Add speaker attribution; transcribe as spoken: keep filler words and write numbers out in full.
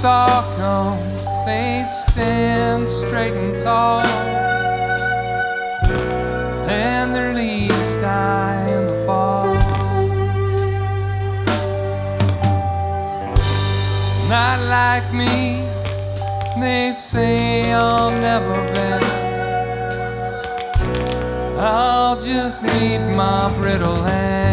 Speaker 1: stalk them, they stand straight and tall, and their leaves die in the fall. Not like me, they say I'll never bend. I'll just need my brittle hand.